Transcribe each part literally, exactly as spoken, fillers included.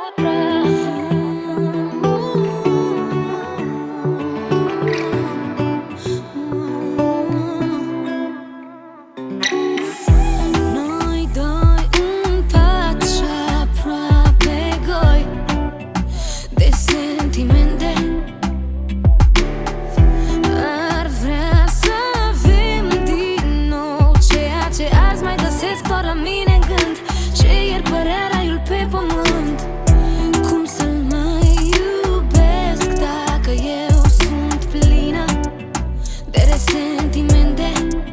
făcut praf. Noi doi în pat și aproape goi de sentimente. Ar vrea să avem din nou ceea ce azi mai găsesc doar la mine în gând. Ce ieri părea raiul pe pământ. Cum să-l mai iubesc dacă eu sunt plină de resentimente.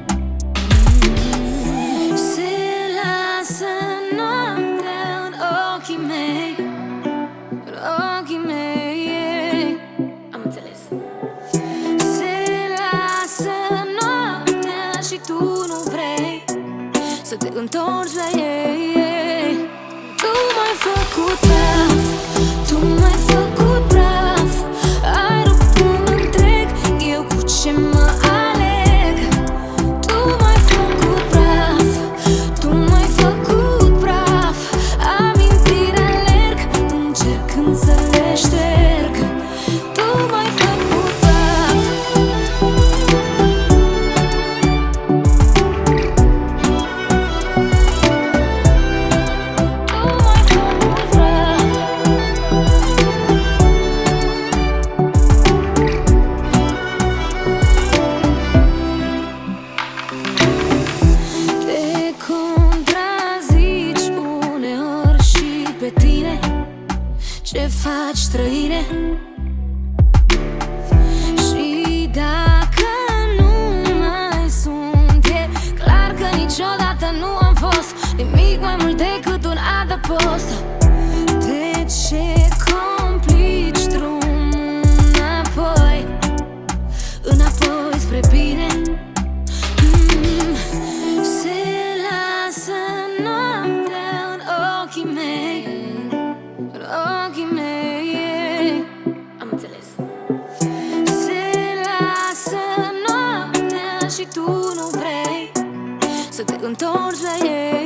Se lasă noaptea în ochii mei, în ochii mei. Am înțeles. Se lasă noaptea și tu nu vrei să te întorci la ei. Tu m-ai făcut praf, tu m-ai făcut praf. Ai rupt un întreg, eu cu ce mă aleg. Tu m-ai făcut praf, tu m-ai făcut praf. Amintiri alerg, încercând să le șterg. Tu m-ai făcut praf. Te contrazici uneori și pe tine. Ce faci, străine? Și dacă nu mai sunt, e clar că niciodată nu am fost nimic mai mult decât un adăpost. De ce complici drumul înapoi, înapoi spre bine? Mm, Se lasă noaptea în ochii mei, în ochii mei. Am înțeles. Se lasă noaptea și tu nu vrei să te întorci la ei.